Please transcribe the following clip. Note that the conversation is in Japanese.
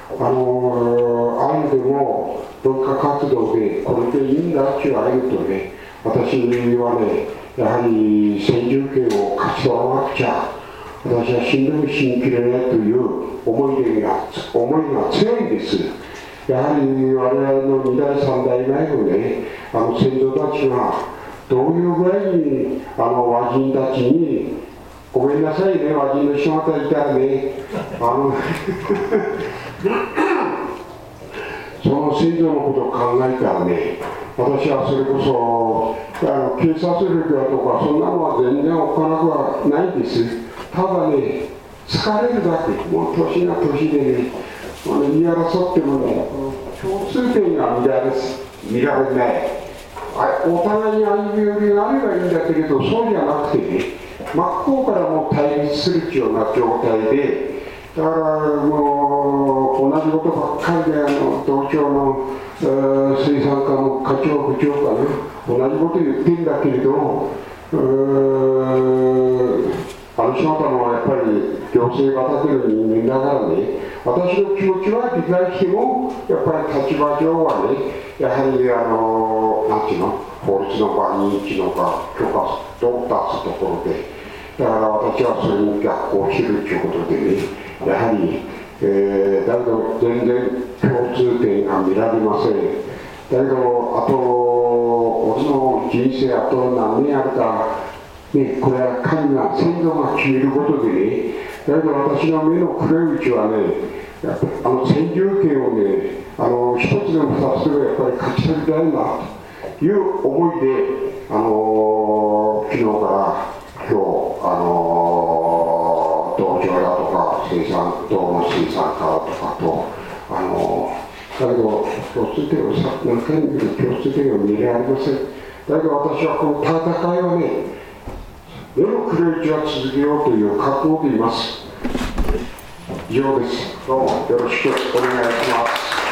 アイヌでも文化活動でこれでいいんだっていうアイヌとね、私はね、やはり先住権を勝ち取らなくちゃ、私は死んでも死にきれないという思いが強いんです。やはり我々の2代3代前のね、先祖たちがどういうぐらいに和人たちに、ごめんなさいね、和人の人方いたらね、その先祖のことを考えたらね、私はそれこそ警察力だとかそんなのは全然お金はないんです。ただね、疲れるだけ、もう年が年でね、言い争ってもね、共通点が見られない。お互いに歩み寄りがあればいいんだけれど、そうじゃなくてね、真っ向からもう対立するような状態で、だからもう同じことばっかりで、東京の水産課の課長部長がね、同じこと言ってんだけれど、仕事のやっぱり行政が立てる人間だからね、私の気持ちは理解しても、やっぱり立場上はね、やはりなんていうの、法律の場認知のか許可を出すところで、だから私はそれに逆行してるということでね、やはり、だけど全然共通点が見られません。だけど、あと、俺の人生あと何年あるか、ね、これは神が先祖が決めることでね、だけど私の目の黒いうちはね、やっぱり先住権をね、一つでも二つでもやっぱり勝ち取りたいなという思いで、昨日から今日、道場だとか、道の水産課とかと、だけど、共通点を何回も見る共通点を見られません。だけど私はこの戦いをね、目の黒いうちは続けようという覚悟でいます。以上です。どうもよろしくお願いします。